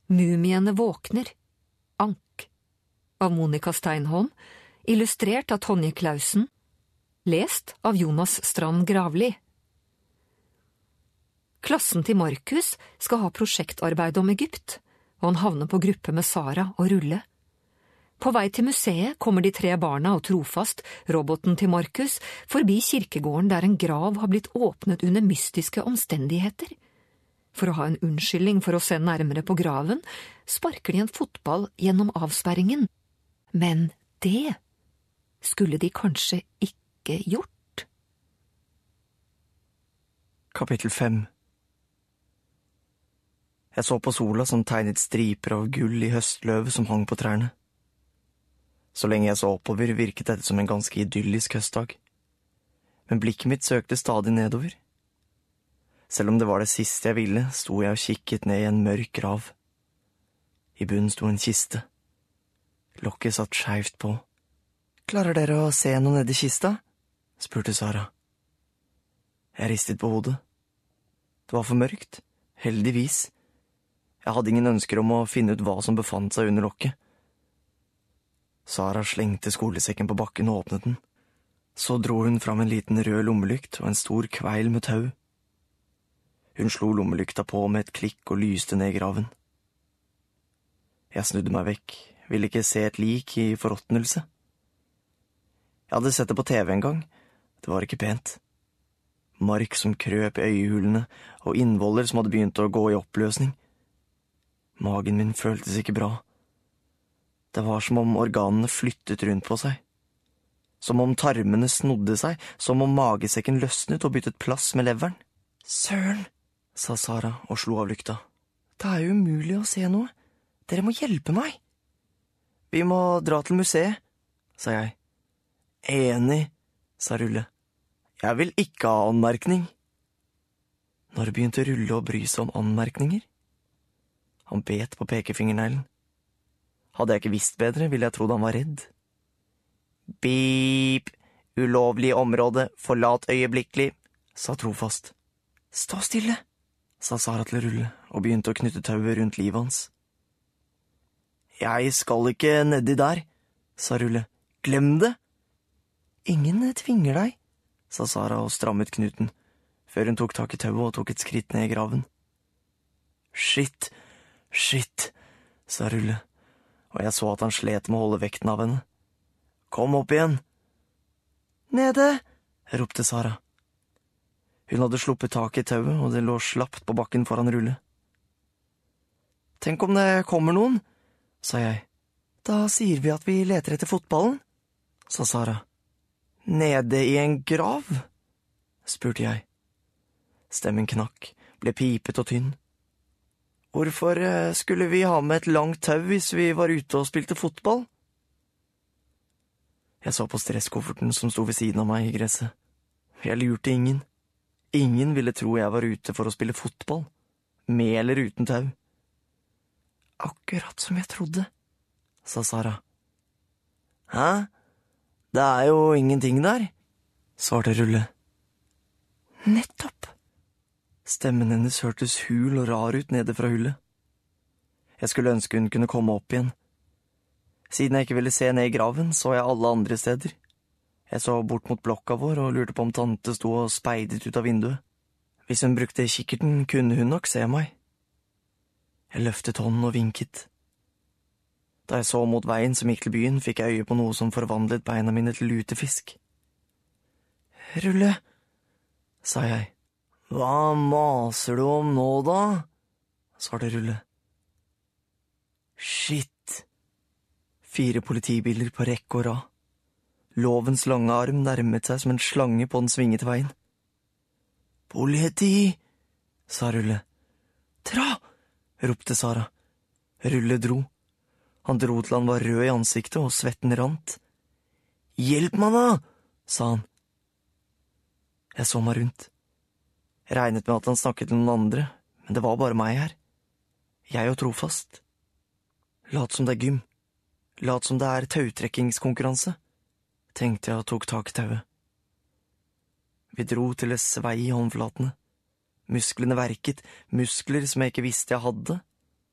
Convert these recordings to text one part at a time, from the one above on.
Mumiene våkner, Ank, av Monica Steinholm, illustrert av Tonje Clausen, lest av Jonas Strand Gravli. Klassen til Markus skal ha prosjektarbeid om Egypt, og han havner på gruppe med Sara og Rulle. På vei til museet kommer de 3 barna og Trofast, roboten til Markus, forbi kirkegården der en grav har blitt åpnet under mystiske omstendigheter. For å ha en unnskyldning for å se nærmere på graven, sparker de en fotball gjennom avsperringen. Men det skulle de kanskje ikke gjort. Kapittel 5. Jeg så på sola som tegnet striper av gull i høstløvet som hang på trærne. Så lenge jeg så oppover, virket dette som en ganske idyllisk høstdag. Men blikket mitt søkte stadig nedover. Selv om det var det siste jeg ville, sto jeg og kikket ned i en mørk grav. I bunnen sto en kiste. Lokket satt skjevt på. «Klarer dere å se noe nede i kista?» spurte Sara. Jeg ristet på hodet. Det var for mørkt, heldigvis. Jeg hadde ingen ønsker om å finne ut hva som befant seg under lokket. Sara slengte skolesekken på bakken og åpnet den. Så dro hun fram en liten rød lommelykt og en stor kveil med tau. Hun slo lommelykta på med et klikk og lyste ned i graven. Jeg snudde meg vekk, ville ikke se et lik i forråtnelse. Jeg hadde sett det på TV en gang. Det var ikke pent. Mark som krøp i øyehulene, og innvoller som hadde begynt å gå i oppløsning. Magen min føltes ikke bra. Det var som om organene flyttet rundt på seg. Som om tarmene snodde seg, som om magesekken løsnet og byttet plass med leveren. «Søren», sa Sara og slo av lykta. «Det er jo umulig å se noe. Dere må hjelpe meg.» «Vi må dra til museet», sa jeg. «Enig», sa Rulle. «Jeg vil ikke ha anmerkning.» Når begynte Rulle å bry seg om anmerkninger? Han bet på pekefingerneglen. Hadde jeg ikke visst bedre, ville jeg trodd han var redd. «Beep! Ulovlig område, forlat øyeblikkelig», sa Trofast. «Stå stille», sa Sara til Rulle, og begynte å knytte tauet rundt livet hans. «Jeg skal ikke nedi der», sa Rulle. «Glem det!» «Ingen tvinger deg», sa Sara og strammet knuten, før hun tok tak i tauet og tok et skritt ned i graven. «Shit, sa Rulle, og jeg så at han slet med å holde vekten av henne. «Kom opp igjen!» «Nede!» ropte Sara. Hun hadde sluppet tak i tauet, og det lå slapt på bakken foran Rulle. «Tenk om det kommer noen», sa jeg. «Da sier vi at vi leter etter fotballen», sa Sara. «Nede i en grav?» spurte jeg. Stemmen knakk, ble pipet og tynn. «Hvorfor skulle vi ha med et langt tau hvis vi var ute og spilte fotball?» Jeg så på stresskofferten som sto ved siden av meg i gresset. Jeg lurte ingen. Ingen ville tro jeg var ute for å spille fotball, med eller uten tau. «Akkurat som jeg trodde», sa Sara. «Hæ? Det er jo ingenting der», svarte Rulle. «Nettopp!» Stemmen hennes hørtes hul og rar ut nede fra hullet. Jeg skulle ønske hun kunne komme opp igjen. Siden jeg ikke ville se ned i graven, så jeg alle andre steder. Jeg så bort mot blokka vår og lurte på om tante sto og speidet ut av vinduet. Hvis hun brukte kikkerten, kunne hun nok se meg. Jeg løftet hånden og vinket. Da jeg så mot veien som gikk til byen, fikk jeg øye på noe som forvandlet beina mine til lutefisk. «Rulle», sa jeg. «Hva maser du om nå, da?» svarte Rulle. «Shit!» 4 politibiler på rekke og rad. Lovens lange arm nærmet seg som en slange på den svingete veien. «Politi!» sa Rulle. «Dra!» ropte Sara. Rulle dro. Han dro til han var rød i ansiktet og svetten rant. «Hjelp meg da!» sa han. Jeg så meg rundt. Jeg regnet med at han snakket til noen andre, men det var bare meg her. Jeg og Trofast. Lat som det er gym. Lat som det er tautrekkingskonkurranse, tenkte jeg og tok tak i tauet. Vi dro til det svei i håndflatene. Musklene verket, muskler som jeg ikke visste jeg hadde.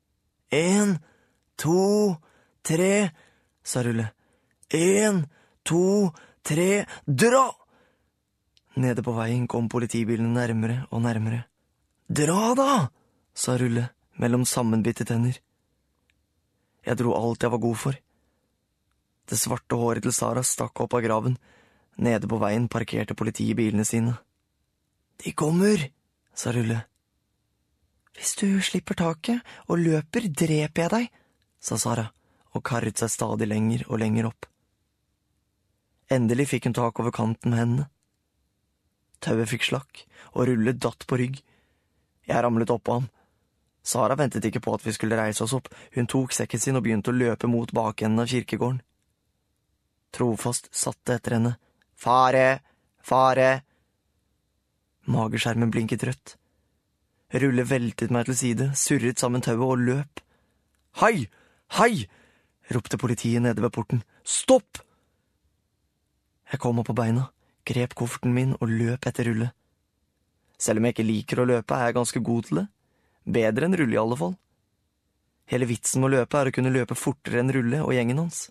1, 2, 3, sa Rulle. 1, 2, 3, dra! Nede på veien kom politibilen nærmere og nærmere. Dra da, sa Rulle mellom sammenbitte tenner. Jeg dro alt jeg var god for. Det svarte håret til Sara stakk opp av graven. Nede på veien parkerte politiet bilene sine. De kommer, sa Rulle. Hvis du slipper taket og løper, dreper jeg deg, sa Sara, og karret seg stadig lenger og lenger opp. Endelig fikk hun tak over kanten med hendene. Tauet fikk slakk, og Rulle datt på rygg. Jeg ramlet opp på ham. Sara ventet ikke på at vi skulle reise oss opp. Hun tok sekken sin og begynte å løpe mot bakenden av kirkegården. Trofast satte etter henne. Fare! Fare! Mageskjermen blinket rødt. Rulle veltet meg til side, surret sammen tauet og løp. Hei! Hei! Ropte politiet nede ved porten. Stopp! Jeg kom opp på beina, grep kofferten min og løp etter Rulle. Selv om jeg ikke liker å løpe, er jeg ganske god til det. Bedre enn Rulle i alle fall. Hele vitsen med å løpe er å kunne løpe fortere enn Rulle og gjengen hans.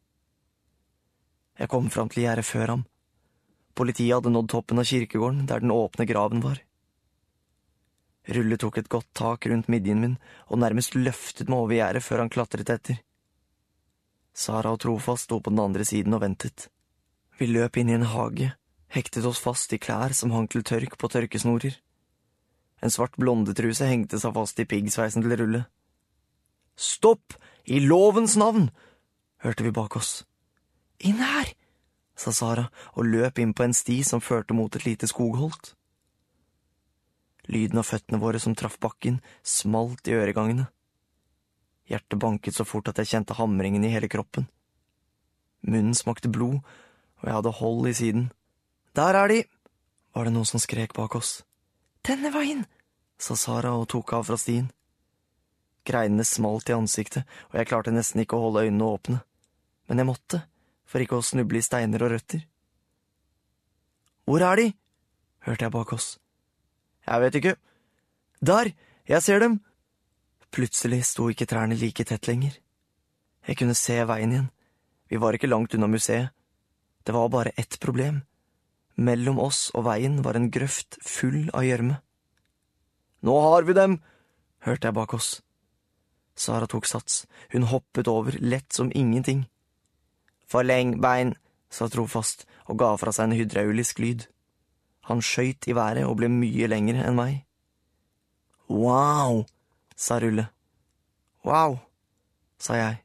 Jeg kom fram til gjerdet før ham. Politiet hadde nådd toppen av kirkegården, der den åpne graven var. Rulle tok et godt tak rundt midjen min, og nærmest løftet meg over gjerdet før han klatret etter. Sara og Trofast sto på den andre siden og ventet. Vi løp inn i en hage, hektet oss fast i klær som hang til tørk på tørkesnorer. En svart blondetruse hengte seg fast i piggsveisen til Rulle. Stopp! I lovens navn! Hørte vi bak oss. Inn her! Sa Sara og løp inn på en sti som førte mot et lite skogholt. Lyden av føttene våre som traff bakken smalt i øregangene. Hjertet banket så fort at jeg kjente hamringen i hele kroppen. Munnen smakte blod, og jeg hadde hold i siden. Der er de! Var det noen som skrek bak oss. Denne veien! Sa Sara og tok av fra stien. Greinene smalt i ansiktet, og jeg klarte nesten ikke å holde øynene åpne. Men jeg måtte, for ikke å snuble i steiner og røtter. Hvor er de? Hørte jeg bak oss. Jeg vet ikke. Der, jeg ser dem. Plutselig sto ikke trærne like tett lenger. Jeg kunne se veien igjen. Vi var ikke langt unna museet. Det var bare ett problem. Mellom oss og veien var en grøft full av gjørme. Nå har vi dem, hørte jeg bak oss. Sara tok sats. Hun hoppet over, lett som ingenting. Forleng bein, sa Trofast og ga fra seg en hydraulisk lyd. Han skjøt i været og ble mye lengre enn meg. Wow, sa Rulle. Wow, sa jeg.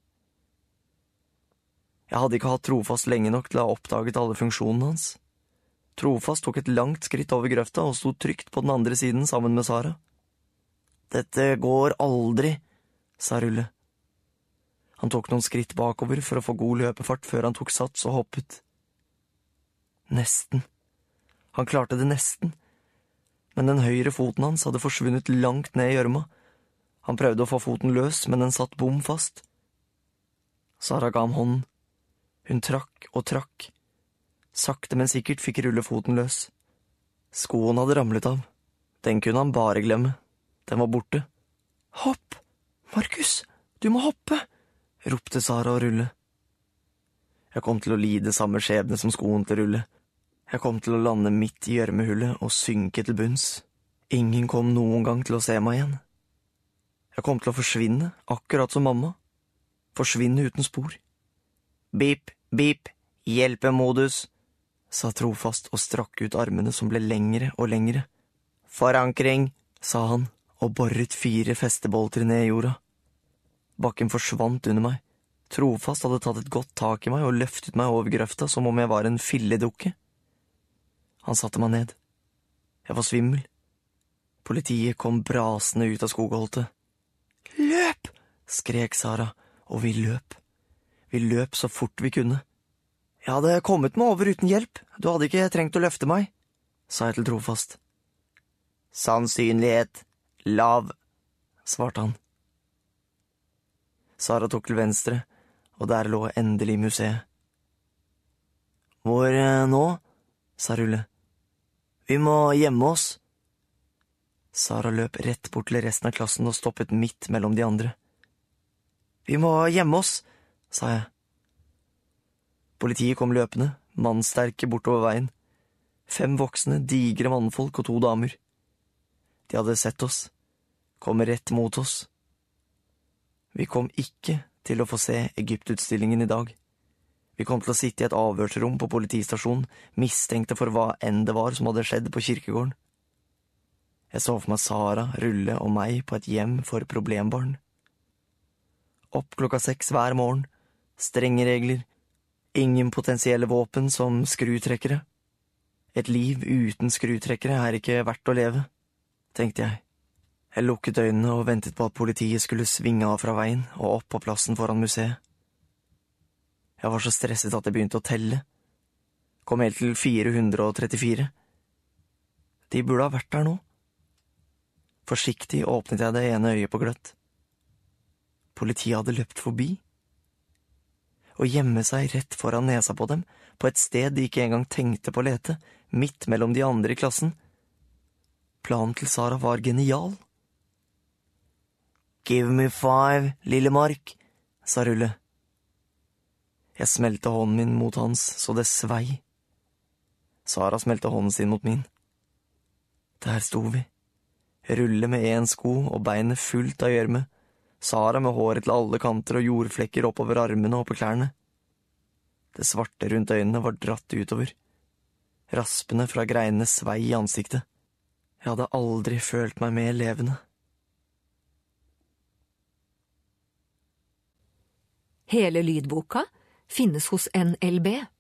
Jeg hadde ikke hatt Trofast lenge nok til å ha oppdaget alle funksjonene hans. Trofast tok et langt skritt over grøfta og sto trygt på den andre siden sammen med Sara. Dette går aldri, sa Rulle. Han tok noen skritt bakover for å få god løpefart før han tok sats og hoppet. Nesten. Han klarte det nesten. Men den høyre foten hans hadde forsvunnet langt ned i gjørma. Han prøvde å få foten løs, men den satt bom fast. Sara ga ham hånden. Hun trakk og trakk. Sakte, men sikkert fikk Rulle foten løs. Skoen hadde ramlet av. Den kunne han bare glemme. Den var borte. Hopp! Markus, du må hoppe! Ropte Sara og Rulle. Jeg kom til å lide samme skjebne som skoen til Rulle. Jeg kom til å lande midt i gjørmehullet og synke til bunns. Ingen kom noen gang til å se meg igjen. Jeg kom til å forsvinne, akkurat som mamma. Forsvinne uten spor. Bip, bip, hjelpemodus, sa Trofast og strakk ut armene som ble lengre og lengre. Forankring, sa han og borret 4 festebolter ned i jorda. Bakken forsvant under meg. Trofast hadde tatt et godt tak i meg og løftet meg over grøfta som om jeg var en filledukke. Han satte meg ned. Jeg var svimmel. Politiet kom brasende ut av skogholtet. Løp! Skrek Sara, og vi løp. Vi løp så fort vi kunne. Jeg hadde kommet meg over uten hjelp. Du hadde ikke trengt å løfte meg, sa jeg til Trofast. Sannsynlighet lav, svarte han. Sara tok til venstre, og der lå endelig museet. Hvor nå? Sa Rulle. Vi må gjemme oss. Sara løp rett bort til resten av klassen og stoppet midt mellom de andre. Vi må gjemme oss, sa jeg. Politiet kom løpende, mannsterke bortover veien. 5 voksne, digre mannfolk og 2 damer. De hadde sett oss, kom rett mot oss. Vi kom ikke til å få se Egypt-utstillingen i dag. Vi kom til å sitte i et avhørsrom på politistasjonen, mistenkte for hva enn det var som hadde skjedd på kirkegården. Jeg så for meg Sara, Rulle og meg på et hjem for problembarn. Opp klokka 6 hver morgen, strenge regler, ingen potensielle våpen som skrutrekkere. Et liv uten skrutrekkere er ikke verdt å leve, tenkte jeg. Jeg lukket øynene og ventet på at politiet skulle svinge av fra veien og opp på plassen foran museet. Jeg var så stresset at jeg begynte å telle. Kom helt til 434. De burde ha vært der nå. Forsiktig åpnet jeg det ene øyet på gløtt. Politiet hadde løpt forbi. Å gjemme seg rett foran nesa på dem, på et sted de ikke engang tenkte på å lete, midt mellom de andre i klassen. Planen til Sara var genial. «Give me 5, lille Mark», sa Rulle. Jeg smelte hånden min mot hans, så det svei. Sara smelte hånden sin mot min. Der sto vi. Rulle med 1 sko og beinet fullt av gjørme. Sara med håret til alle kanter og jordflekker oppover armene og på klærne. Det svarte rundt øynene var dratt utover. Raspene fra greinene svei i ansiktet. Jeg hadde aldri følt meg mer levende. Hele lydboka finnes hos NLB.